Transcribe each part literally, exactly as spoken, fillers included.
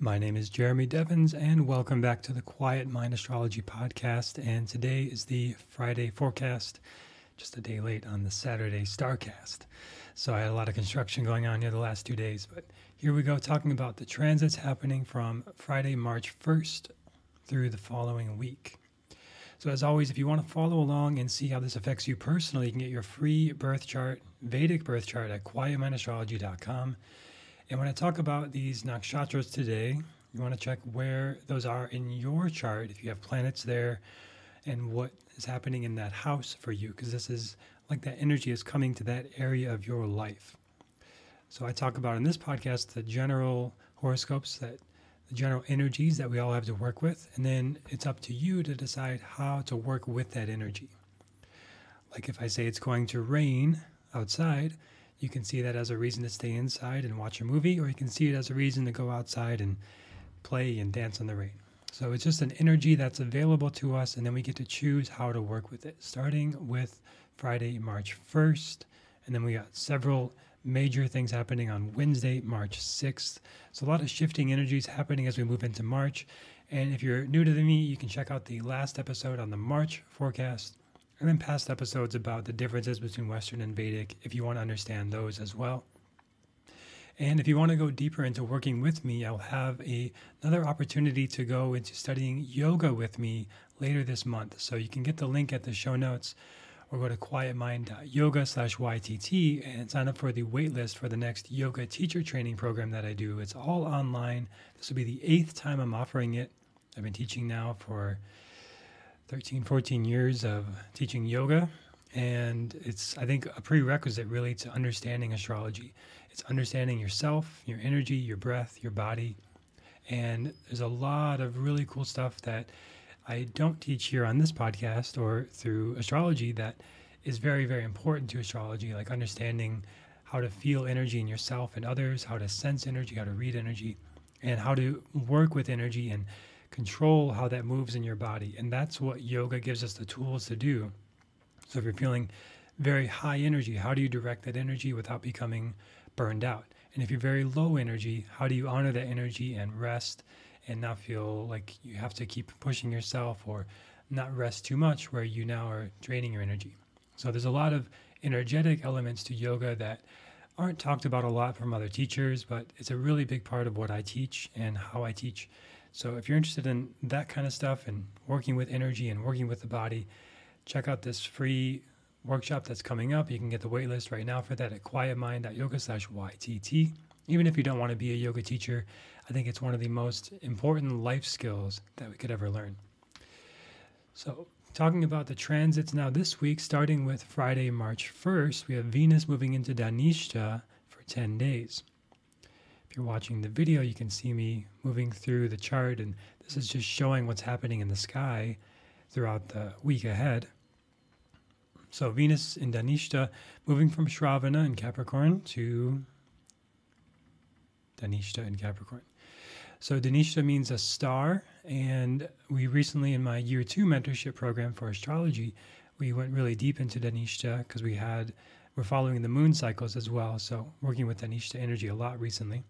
My name is Jeremy Devins, and welcome back to the Quiet Mind Astrology Podcast. And today is the Friday forecast, just a day late on the Saturday Starcast. So I had a lot of construction going on here the last two days, but here we go, talking about the transits happening from Friday, March first through the following week. So as always, if you want to follow along and see how this affects you personally, you can get your free birth chart, Vedic birth chart at quiet mind astrology dot com. And when I talk about these nakshatras today, you want to check where those are in your chart, if you have planets there, and what is happening in that house for you, because this is like that energy is coming to that area of your life. So I talk about in this podcast the general horoscopes, that the general energies that we all have to work with, and then it's up to you to decide how to work with that energy. Like if I say it's going to rain outside, you can see that as a reason to stay inside and watch a movie, or you can see it as a reason to go outside and play and dance in the rain. So it's just an energy that's available to us, and then we get to choose how to work with it, starting with Friday, March first, and then we got several major things happening on Wednesday, March sixth. So a lot of shifting energies happening as we move into March. And if you're new to me, you can check out the last episode on the March forecast, and then past episodes about the differences between Western and Vedic, if you want to understand those as well. And if you want to go deeper into working with me, I'll have a, another opportunity to go into studying yoga with me later this month. So you can get the link at the show notes, or go to quietmind.yoga slash YTT and sign up for the waitlist for the next yoga teacher training program that I do. It's all online. This will be the eighth time I'm offering it. I've been teaching now for thirteen, fourteen years of teaching yoga, and it's, I think, a prerequisite really to understanding astrology. It's understanding yourself, your energy, your breath, your body, and there's a lot of really cool stuff that I don't teach here on this podcast or through astrology that is very, very important to astrology, like understanding how to feel energy in yourself and others, how to sense energy, how to read energy, and how to work with energy and control how that moves in your body. And that's what yoga gives us the tools to do. So if you're feeling very high energy, how do you direct that energy without becoming burned out? And if you're very low energy, how do you honor that energy and rest and not feel like you have to keep pushing yourself, or not rest too much where you now are draining your energy? So there's a lot of energetic elements to yoga that aren't talked about a lot from other teachers, but it's a really big part of what I teach and how I teach. So if you're interested in that kind of stuff and working with energy and working with the body, check out this free workshop that's coming up. You can get the waitlist right now for that at quietmind.yoga slash YTT. Even if you don't want to be a yoga teacher, I think it's one of the most important life skills that we could ever learn. So talking about the transits now this week, starting with Friday, March first, we have Venus moving into Dhanishta for ten days. If you're watching the video, you can see me moving through the chart, and this is just showing what's happening in the sky throughout the week ahead. So Venus in Dhanishta, moving from Shravana in Capricorn to Dhanishta in Capricorn. So Dhanishta means a star, and we recently, in my year two mentorship program for astrology, we went really deep into Dhanishta because we had, we're following the moon cycles as well. So working with Dhanishta energy a lot recently.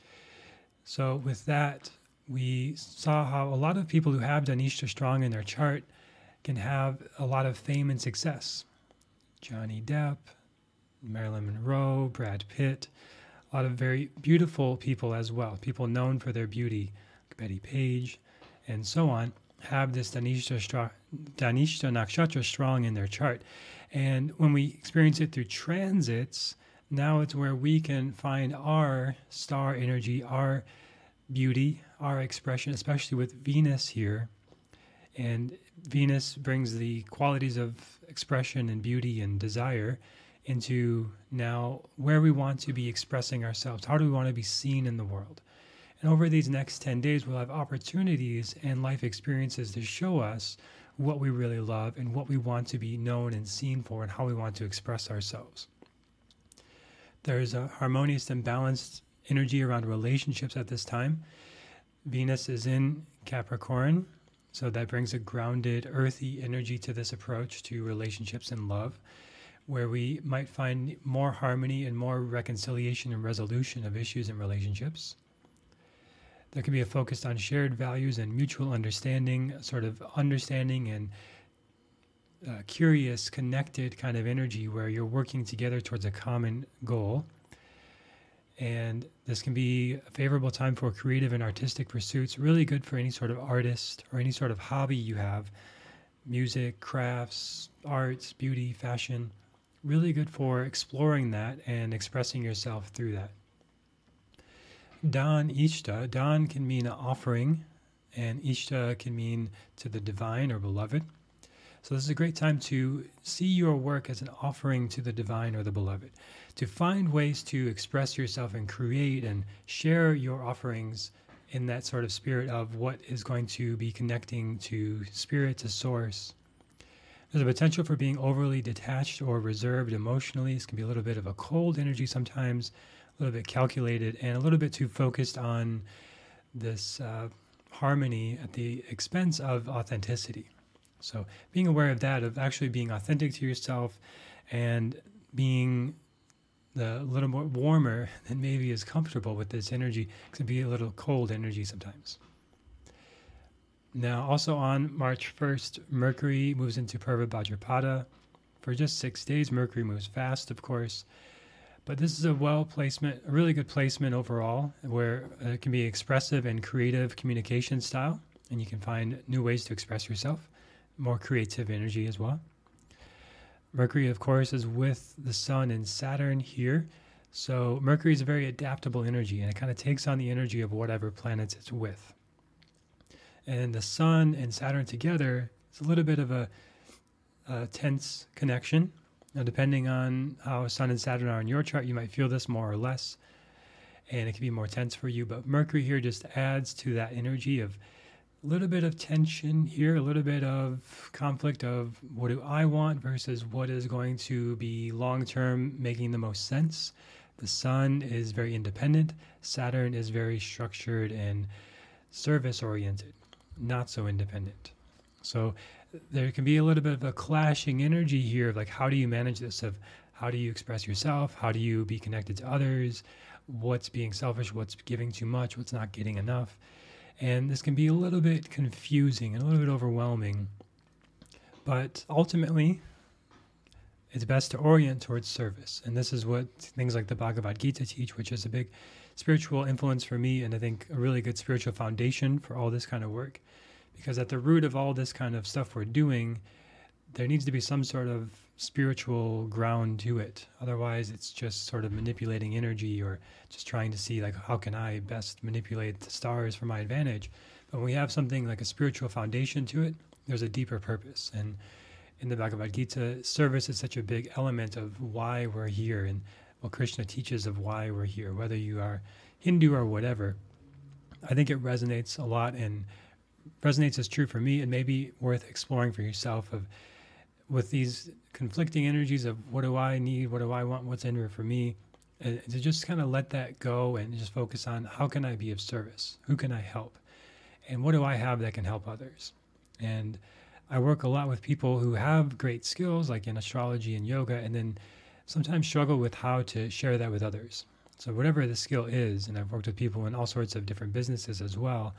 So with that, we saw how a lot of people who have Dhanishta strong in their chart can have a lot of fame and success. Johnny Depp, Marilyn Monroe, Brad Pitt, a lot of very beautiful people as well, people known for their beauty, Betty Page, and so on, have this Dhanishta, stra- Dhanishta nakshatra strong in their chart. And when we experience it through transits, now it's where we can find our star energy, our beauty, our expression, especially with Venus here. And Venus brings the qualities of expression and beauty and desire into now where we want to be expressing ourselves. How do we want to be seen in the world? And over these next ten days, we'll have opportunities and life experiences to show us what we really love and what we want to be known and seen for, and how we want to express ourselves. There's a harmonious and balanced energy around relationships at this time. Venus is in Capricorn, so that brings a grounded, earthy energy to this approach to relationships and love, where we might find more harmony and more reconciliation and resolution of issues in relationships. There can be a focus on shared values and mutual understanding, sort of understanding and uh, curious, connected kind of energy where you're working together towards a common goal. And this can be a favorable time for creative and artistic pursuits, really good for any sort of artist or any sort of hobby you have. Music, crafts, arts, beauty, fashion, really good for exploring that and expressing yourself through that. Dan Ishta, Dan can mean an offering, and Ishta can mean to the divine or beloved. So this is a great time to see your work as an offering to the divine or the beloved, to find ways to express yourself and create and share your offerings in that sort of spirit of what is going to be connecting to spirit, to source. There's a potential for being overly detached or reserved emotionally. This can be a little bit of a cold energy sometimes, a little bit calculated, and a little bit too focused on this uh, harmony at the expense of authenticity. So being aware of that, of actually being authentic to yourself and being a little more warmer than maybe is comfortable with this energy, can be a little cold energy sometimes. Now, also on March first, Mercury moves into Purva Bhadrapada. For just six days, Mercury moves fast, of course. But this is a well placement, a really good placement overall, where it can be expressive and creative communication style, and you can find new ways to express yourself, more creative energy as well. Mercury, of course, is with the Sun and Saturn here. So Mercury is a very adaptable energy, and it kind of takes on the energy of whatever planets it's with. And the Sun and Saturn together, it's a little bit of a, a tense connection. Now, depending on how Sun and Saturn are in your chart, you might feel this more or less, and it can be more tense for you. But Mercury here just adds to that energy of a little bit of tension here, a little bit of conflict of what do I want versus what is going to be long-term making the most sense. The Sun is very independent. Saturn is very structured and service-oriented, not so independent. So there can be a little bit of a clashing energy here of like, how do you manage this? Of how do you express yourself? How do you be connected to others? What's being selfish? What's giving too much? What's not getting enough? And this can be a little bit confusing and a little bit overwhelming. But ultimately, it's best to orient towards service. And this is what things like the Bhagavad Gita teach, which is a big spiritual influence for me, and I think a really good spiritual foundation for all this kind of work. Because at the root of all this kind of stuff we're doing, there needs to be some sort of spiritual ground to it. Otherwise, it's just sort of manipulating energy or just trying to see, like, how can I best manipulate the stars for my advantage? But when we have something like a spiritual foundation to it, there's a deeper purpose. And in the Bhagavad Gita, service is such a big element of why we're here and what Krishna teaches of why we're here, whether you are Hindu or whatever. I think it resonates a lot and resonates as true for me, and maybe worth exploring for yourself of with these conflicting energies of what do I need, what do I want, what's in here for me, and to just kind of let that go and just focus on how can I be of service, who can I help, and what do I have that can help others. And I work a lot with people who have great skills like in astrology and yoga, and then sometimes struggle with how to share that with others. So whatever the skill is, and I've worked with people in all sorts of different businesses as well,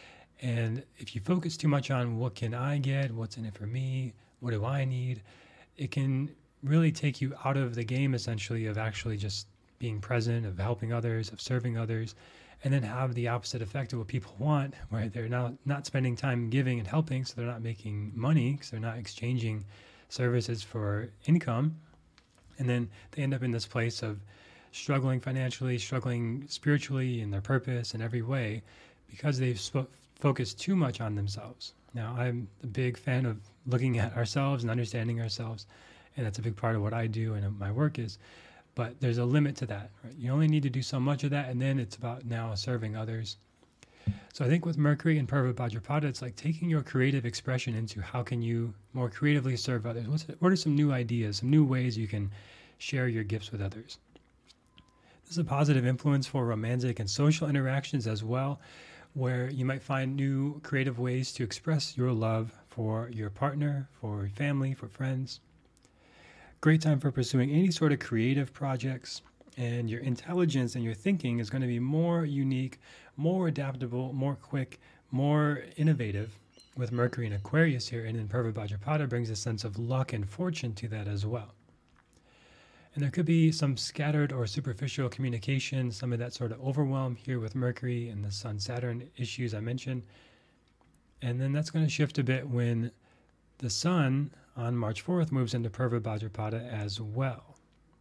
and if you focus too much on what can I get, what's in it for me, what do I need, it can really take you out of the game, essentially, of actually just being present, of helping others, of serving others, and then have the opposite effect of what people want, where they're now not spending time giving and helping, so they're not making money, because they're not exchanging services for income, and then they end up in this place of struggling financially, struggling spiritually in their purpose in every way, because they've sp- focused too much on themselves. Now, I'm a big fan of looking at ourselves and understanding ourselves, and that's a big part of what I do and my work is, but there's a limit to that, right? You only need to do so much of that, and then it's about now serving others. So I think with Mercury and Purva Bhadrapada, it's like taking your creative expression into how can you more creatively serve others? What's, what are some new ideas, some new ways you can share your gifts with others? This is a positive influence for romantic and social interactions as well, where you might find new creative ways to express your love for your partner, for family, for friends. Great time for pursuing any sort of creative projects, and your intelligence and your thinking is going to be more unique, more adaptable, more quick, more innovative with Mercury in Aquarius here, and then Purva Bhadrapada brings a sense of luck and fortune to that as well. And there could be some scattered or superficial communication, some of that sort of overwhelm here with Mercury and the Sun-Saturn issues I mentioned. And then that's going to shift a bit when the Sun on March fourth moves into Purva Bhadrapada as well.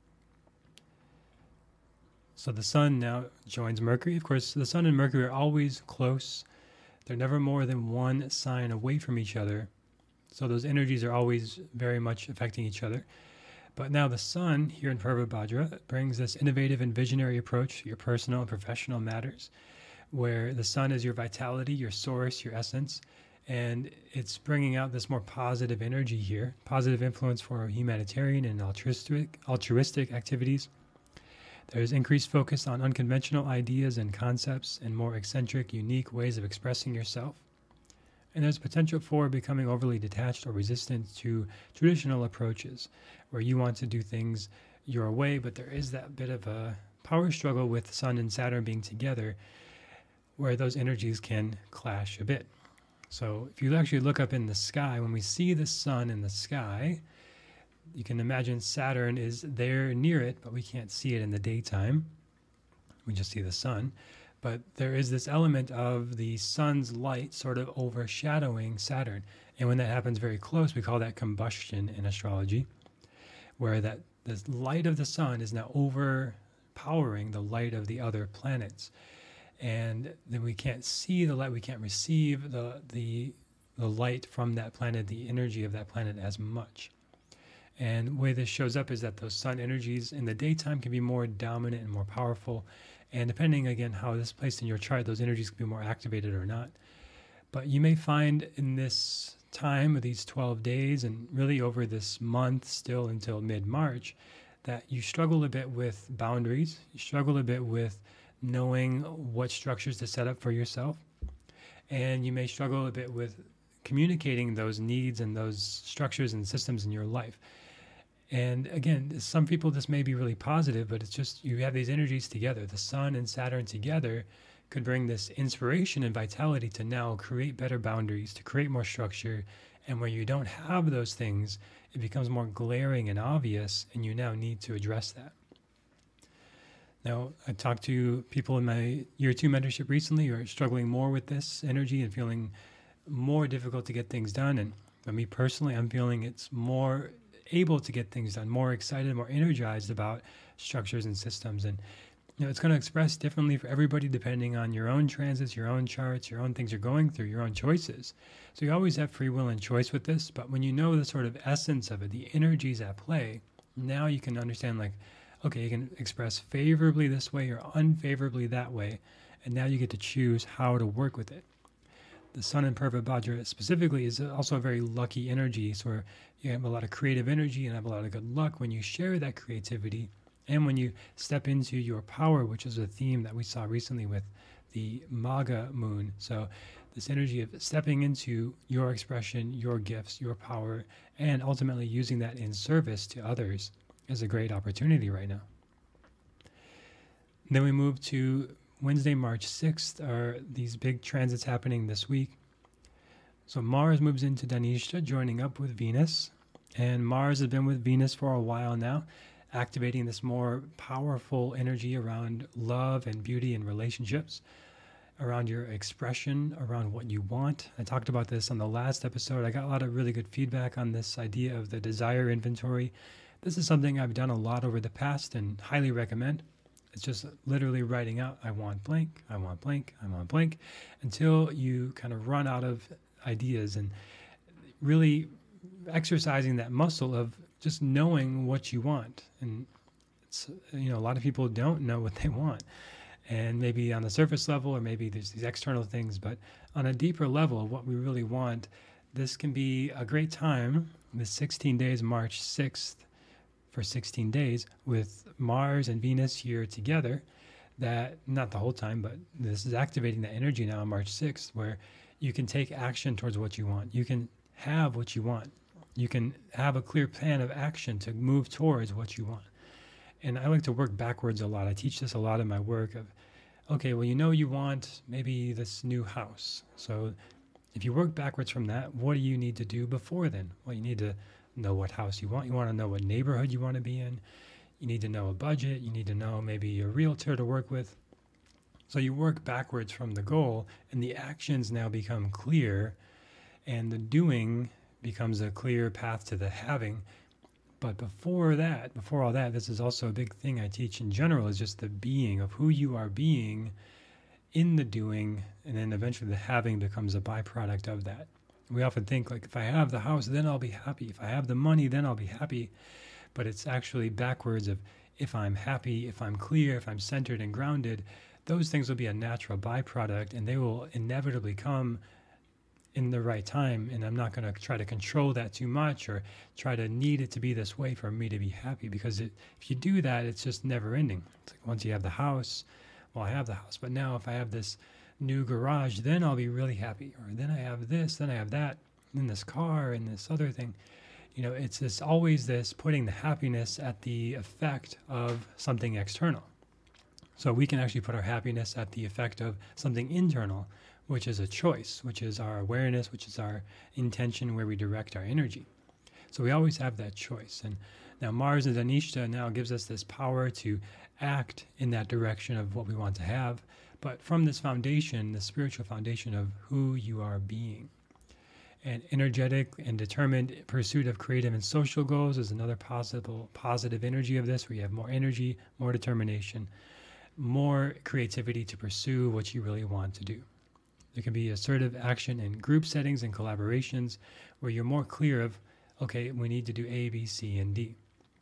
So the Sun now joins Mercury. Of course, the Sun and Mercury are always close. They're never more than one sign away from each other. So those energies are always very much affecting each other. But now the Sun here in Purva Bhadra brings this innovative and visionary approach to your personal and professional matters, where the Sun is your vitality, your source, your essence, and it's bringing out this more positive energy here, positive influence for humanitarian and altruistic, altruistic activities. There's increased focus on unconventional ideas and concepts and more eccentric, unique ways of expressing yourself. And there's potential for becoming overly detached or resistant to traditional approaches, where you want to do things your way, but there is that bit of a power struggle with Sun and Saturn being together, where those energies can clash a bit. So if you actually look up in the sky, when we see the Sun in the sky, you can imagine Saturn is there near it, but we can't see it in the daytime. We just see the Sun. But there is this element of the Sun's light sort of overshadowing Saturn. And when that happens very close, we call that combustion in astrology, where that the light of the Sun is now overpowering the light of the other planets. And then we can't see the light, we can't receive the, the, the light from that planet, the energy of that planet as much. And the way this shows up is that those Sun energies in the daytime can be more dominant and more powerful. And depending, again, how this is placed in your chart, those energies can be more activated or not. But you may find in this time of these twelve days and really over this month still until mid-March that you struggle a bit with boundaries. You struggle a bit with knowing what structures to set up for yourself. And you may struggle a bit with communicating those needs and those structures and systems in your life. And again, some people, this may be really positive, but it's just you have these energies together. The Sun and Saturn together could bring this inspiration and vitality to now create better boundaries, to create more structure. And where you don't have those things, it becomes more glaring and obvious, and you now need to address that. Now, I talked to people in my year two mentorship recently who are struggling more with this energy and feeling more difficult to get things done. And for me personally, I'm feeling it's more able to get things done, more excited, more energized about structures and systems. And you know, it's going to express differently for everybody depending on your own transits, your own charts, your own things you're going through, your own choices. So you always have free will and choice with this, but when you know the sort of essence of it, the energies at play, now you can understand like, okay, you can express favorably this way or unfavorably that way, and now you get to choose how to work with it. The Sun in Purva Bhadra specifically is also a very lucky energy, so you have a lot of creative energy and have a lot of good luck when you share that creativity and when you step into your power, which is a theme that we saw recently with the Magha moon. So this energy of stepping into your expression, your gifts, your power, and ultimately using that in service to others is a great opportunity right now. Then we move to Wednesday, March sixth, are these big transits happening this week. So Mars moves into Dhanishta, joining up with Venus. And Mars has been with Venus for a while now, activating this more powerful energy around love and beauty and relationships, around your expression, around what you want. I talked about this on the last episode. I got a lot of really good feedback on this idea of the desire inventory. This is something I've done a lot over the past and highly recommend. It's just literally writing out, I want blank, I want blank, I want blank, until you kind of run out of ideas, and really exercising that muscle of just knowing what you want. And it's, you know, a lot of people don't know what they want. And maybe on the surface level, or maybe there's these external things, but on a deeper level, what we really want, this can be a great time, the sixteen days, March sixth, for sixteen days with Mars and Venus here together, that not the whole time, but this is activating that energy now on March sixth, where you can take action towards what you want. You can have what you want. You can have a clear plan of action to move towards what you want. And I like to work backwards a lot. I teach this a lot in my work of Okay, well, you know you want maybe this new house. So if you work backwards from that, what do you need to do before then? Well, you need to know what house you want. You want to know what neighborhood you want to be in. You need to know a budget. You need to know maybe a realtor to work with. So you work backwards from the goal, and the actions now become clear, and the doing becomes a clear path to the having. But before that, before all that, this is also a big thing I teach in general, is just the being of who you are being in the doing, and then eventually the having becomes a byproduct of that. We often think, like, if I have the house, then I'll be happy. If I have the money, then I'll be happy. But it's actually backwards of, if I'm happy, if I'm clear, if I'm centered and grounded, those things will be a natural byproduct, and they will inevitably come in the right time. And I'm not going to try to control that too much or try to need it to be this way for me to be happy, because it, if you do that, it's just never ending. It's like, once you have the house, well, I have the house, but now if I have this new garage, then I'll be really happy. Or then I have this, then I have that, and then this car and this other thing. You know, it's this always this putting the happiness at the effect of something external. So we can actually put our happiness at the effect of something internal, which is a choice, which is our awareness, which is our intention, where we direct our energy. So we always have that choice. And now Mars and Dhanishta now gives us this power to act in that direction of what we want to have, but from this foundation, the spiritual foundation of who you are being. And energetic and determined pursuit of creative and social goals is another possible positive energy of this, where you have more energy, more determination, more creativity to pursue what you really want to do. There can be assertive action in group settings and collaborations where you're more clear of, okay, we need to do A, B, C, and D.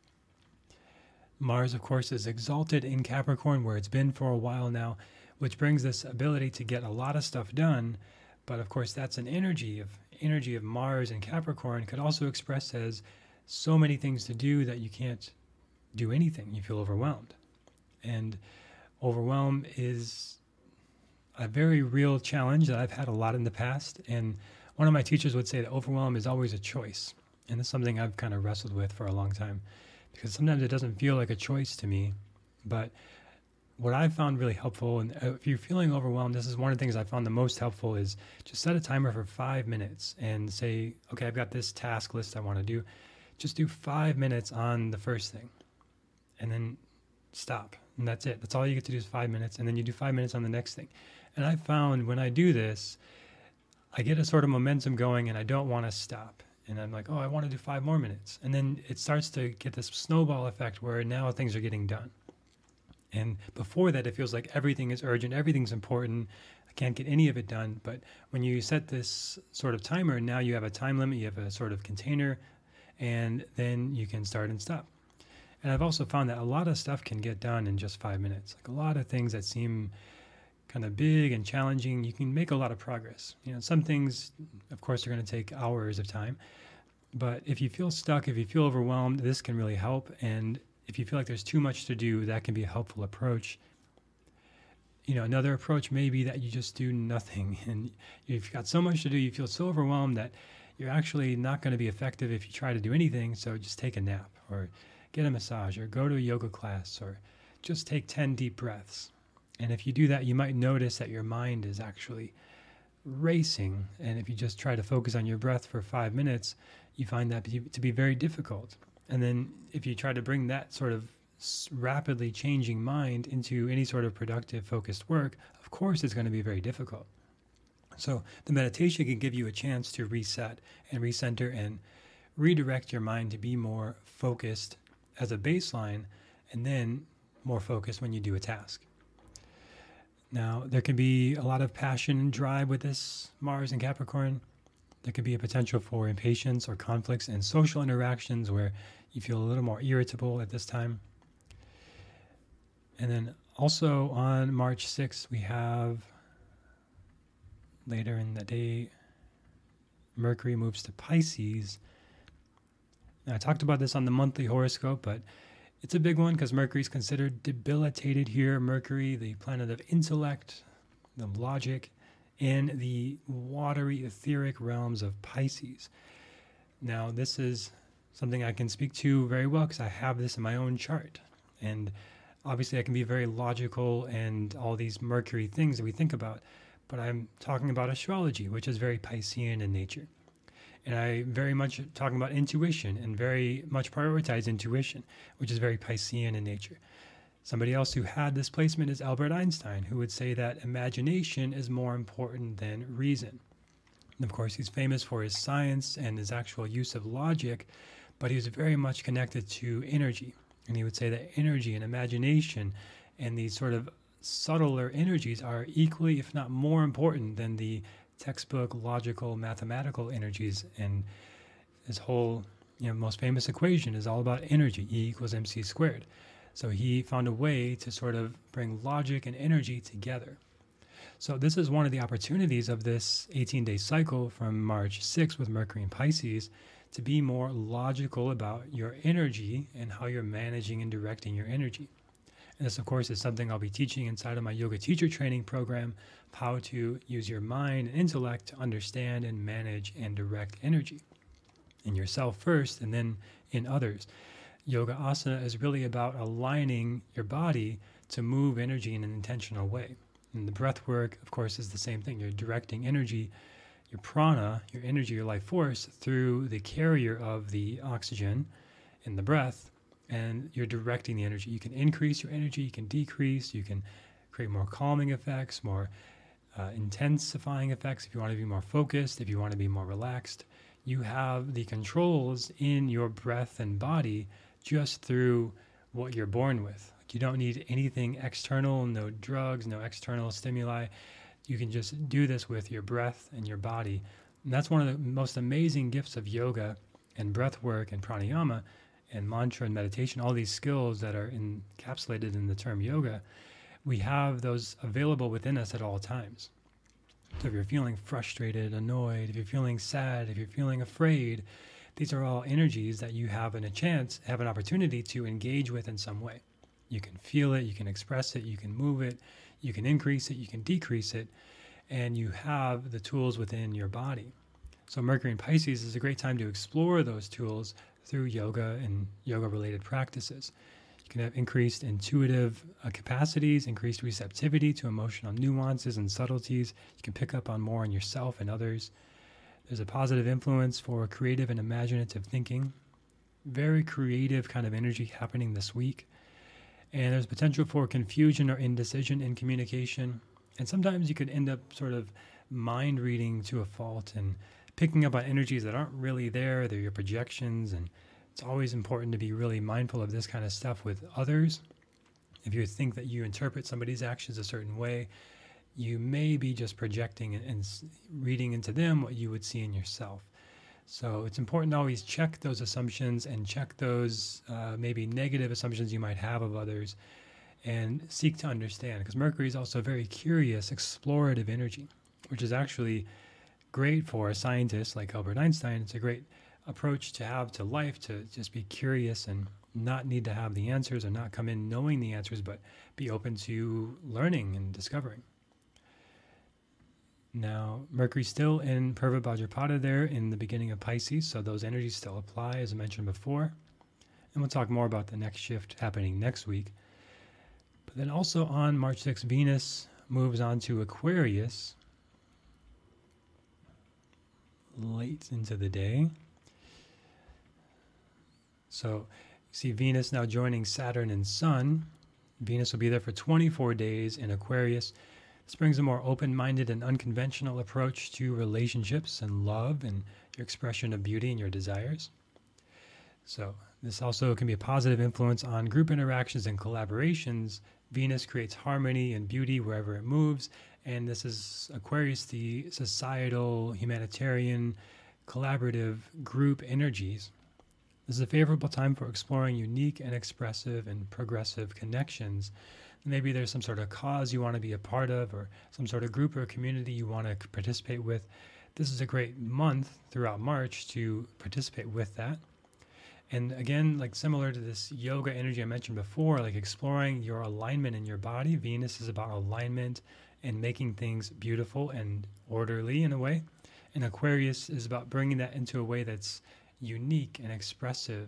Mars, of course, is exalted in Capricorn, where it's been for a while now, which brings this ability to get a lot of stuff done. But of course, that's an energy of energy of Mars and Capricorn could also express as so many things to do that you can't do anything. You feel overwhelmed. And overwhelm is a very real challenge that I've had a lot in the past. And one of my teachers would say that overwhelm is always a choice. And it's something I've kind of wrestled with for a long time, because sometimes it doesn't feel like a choice to me. But what I found really helpful, and if you're feeling overwhelmed, this is one of the things I found the most helpful, is just set a timer for five minutes and say, okay, I've got this task list I want to do. Just do five minutes on the first thing and then stop. And that's it. That's all you get to do is five minutes. And then you do five minutes on the next thing. And I found when I do this, I get a sort of momentum going and I don't want to stop. And I'm like, oh, I want to do five more minutes. And then it starts to get this snowball effect where now things are getting done. And before that, it feels like everything is urgent, everything's important, I can't get any of it done. But when you set this sort of timer, now you have a time limit, you have a sort of container, and then you can start and stop. And I've also found that a lot of stuff can get done in just five minutes. Like a lot of things that seem kind of big and challenging, you can make a lot of progress. You know, some things, of course, are going to take hours of time. But if you feel stuck, if you feel overwhelmed, this can really help. And if you feel like there's too much to do, that can be a helpful approach. You know, another approach may be that you just do nothing. And you've got so much to do, you feel so overwhelmed that you're actually not going to be effective if you try to do anything. So just take a nap or get a massage or go to a yoga class or just take ten deep breaths. And if you do that, you might notice that your mind is actually racing. And if you just try to focus on your breath for five minutes, you find that to be very difficult. And then if you try to bring that sort of rapidly changing mind into any sort of productive, focused work, of course it's going to be very difficult. So the meditation can give you a chance to reset and recenter and redirect your mind to be more focused as a baseline, and then more focused when you do a task. Now, there can be a lot of passion and drive with this Mars and Capricorn. There could be a potential for impatience or conflicts and social interactions where you feel a little more irritable at this time. And then also on March sixth, we have, later in the day, Mercury moves to Pisces. Now, I talked about this on the monthly horoscope, but it's a big one because Mercury is considered debilitated here. Mercury, the planet of intellect, the logic, in the watery, etheric realms of Pisces. Now, this is something I can speak to very well because I have this in my own chart. And Obviously, I can be very logical and all these Mercury things that we think about, but I'm talking about astrology, which is very Piscean in nature. And I very much talking about intuition and very much prioritize intuition, which is very Piscean in nature. Somebody else who had this placement is Albert Einstein, who would say that imagination is more important than reason. And of course, he's famous for his science and his actual use of logic, but he was very much connected to energy. And he would say that energy and imagination and these sort of subtler energies are equally, if not more important than the textbook logical mathematical energies. And his whole, you know, most famous equation is all about energy, E equals mc squared. So he found a way to sort of bring logic and energy together. So this is one of the opportunities of this eighteen-day cycle from March sixth with Mercury in Pisces, to be more logical about your energy and how you're managing and directing your energy. And this, of course, is something I'll be teaching inside of my yoga teacher training program, how to use your mind and intellect to understand and manage and direct energy in yourself first and then in others. Yoga asana is really about aligning your body to move energy in an intentional way. And the breath work, of course, is the same thing. You're directing energy, your prana, your energy, your life force, through the carrier of the oxygen in the breath, and you're directing the energy. You can increase your energy, you can decrease, you can create more calming effects, more uh, intensifying effects if you want to be more focused, if you want to be more relaxed. You have the controls in your breath and body just through what you're born with. Like, you don't need anything external, no drugs, no external stimuli. You can just do this with your breath and your body. And that's one of the most amazing gifts of yoga and breath work and pranayama and mantra and meditation, all these skills that are encapsulated in the term yoga. We have those available within us at all times. So if you're feeling frustrated, annoyed, if you're feeling sad, if you're feeling afraid, these are all energies that you have in a chance, have an opportunity to engage with in some way. You can feel it, you can express it, you can move it, you can increase it, you can decrease it, and you have the tools within your body. So Mercury in Pisces is a great time to explore those tools through yoga and yoga-related practices. You can have increased intuitive uh, capacities, increased receptivity to emotional nuances and subtleties. You can pick up on more on yourself and others. There's a positive influence for creative and imaginative thinking. Very creative kind of energy happening this week. And there's potential for confusion or indecision in communication. And sometimes you could end up sort of mind reading to a fault and picking up on energies that aren't really there. They're your projections. And it's always important to be really mindful of this kind of stuff with others. If you think that you interpret somebody's actions a certain way, you may be just projecting and, and reading into them what you would see in yourself. So it's important to always check those assumptions and check those uh, maybe negative assumptions you might have of others and seek to understand. Because Mercury is also very curious, explorative energy, which is actually great for a scientist like Albert Einstein. It's a great approach to have to life, to just be curious and not need to have the answers or not come in knowing the answers, but be open to learning and discovering. Now, Mercury's still in Purva Bhadrapada there in the beginning of Pisces, so those energies still apply, as I mentioned before. And we'll talk more about the next shift happening next week. But then also on March sixth, Venus moves on to Aquarius late into the day. So you see Venus now joining Saturn and Sun. Venus will be there for twenty-four days in Aquarius. This brings a more open-minded and unconventional approach to relationships and love and your expression of beauty and your desires. So this also can be a positive influence on group interactions and collaborations. Venus creates harmony and beauty wherever it moves. And this is Aquarius, the societal, humanitarian, collaborative group energies. This is a favorable time for exploring unique and expressive and progressive connections. Maybe there's some sort of cause you want to be a part of or some sort of group or community you want to participate with. This is a great month throughout March to participate with that. And again, like similar to this yoga energy I mentioned before, like exploring your alignment in your body. Venus is about alignment and making things beautiful and orderly in a way. And Aquarius is about bringing that into a way that's unique and expressive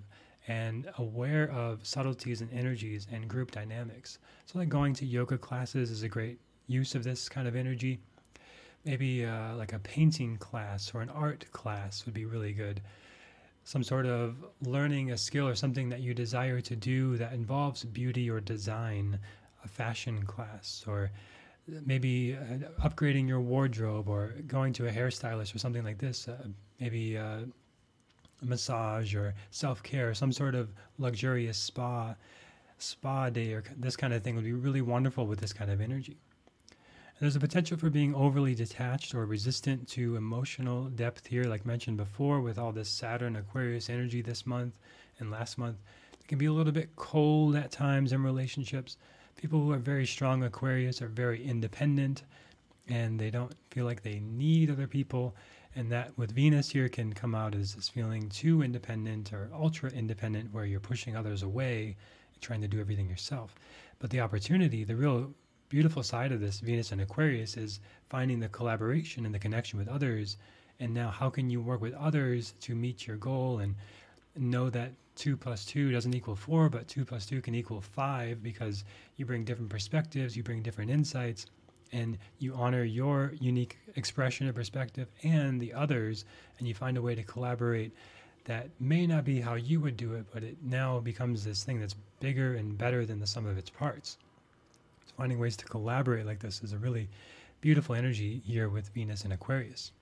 and aware of subtleties and energies and group dynamics. So like going to yoga classes is a great use of this kind of energy. Maybe uh, like a painting class or an art class would be really good. Some sort of learning a skill or something that you desire to do that involves beauty or design, a fashion class, or maybe uh, upgrading your wardrobe or going to a hairstylist or something like this. Uh, maybe uh, a massage or self-care, some sort of luxurious spa, spa day or this kind of thing would be really wonderful with this kind of energy. There's a potential for being overly detached or resistant to emotional depth here, like mentioned before, with all this Saturn Aquarius energy this month and last month. It can be a little bit cold at times in relationships. People who are very strong Aquarius are very independent and they don't feel like they need other people. And that with Venus here can come out as this feeling too independent or ultra independent, where you're pushing others away and trying to do everything yourself. But the opportunity, the real beautiful side of this Venus and Aquarius, is finding the collaboration and the connection with others. And now how can you work with others to meet your goal and know that two plus two doesn't equal four, but two plus two can equal five, because you bring different perspectives, you bring different insights, and you honor your unique expression of perspective and the others, and you find a way to collaborate that may not be how you would do it, but it now becomes this thing that's bigger and better than the sum of its parts. So finding ways to collaborate like this is a really beautiful energy here with Venus and Aquarius.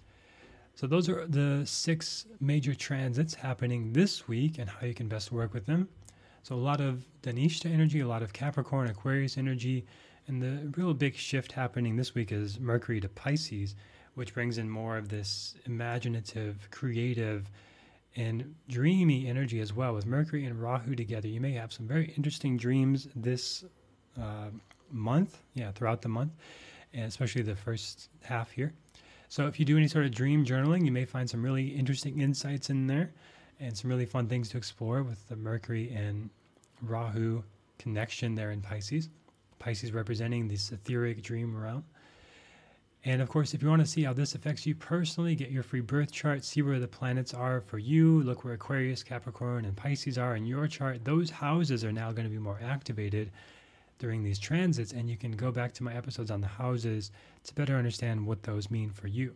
So those are the six major transits happening this week and how you can best work with them. So a lot of Dhanishta energy, a lot of Capricorn, Aquarius energy, and the real big shift happening this week is Mercury to Pisces, which brings in more of this imaginative, creative, and dreamy energy as well. With Mercury and Rahu together, you may have some very interesting dreams this uh, month, yeah, throughout the month, and especially the first half here. So if you do any sort of dream journaling, you may find some really interesting insights in there and some really fun things to explore with the Mercury and Rahu connection there in Pisces. Pisces representing this etheric dream realm. And of course, if you want to see how this affects you personally, get your free birth chart, see where the planets are for you, look where Aquarius, Capricorn, and Pisces are in your chart. Those houses are now going to be more activated during these transits, and you can go back to my episodes on the houses to better understand what those mean for you.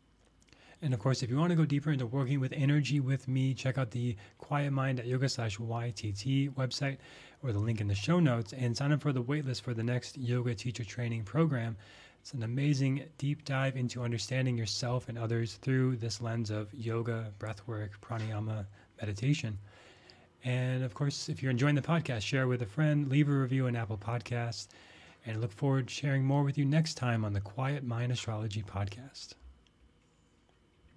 And of course, if you want to go deeper into working with energy with me, check out the quiet mind dot yoga slash Y T T website or the link in the show notes, and sign up for the waitlist for the next yoga teacher training program. It's an amazing deep dive into understanding yourself and others through this lens of yoga, breathwork, pranayama, meditation. And of course, if you're enjoying the podcast, share with a friend, leave a review on Apple Podcasts, and I look forward to sharing more with you next time on the Quiet Mind Astrology Podcast.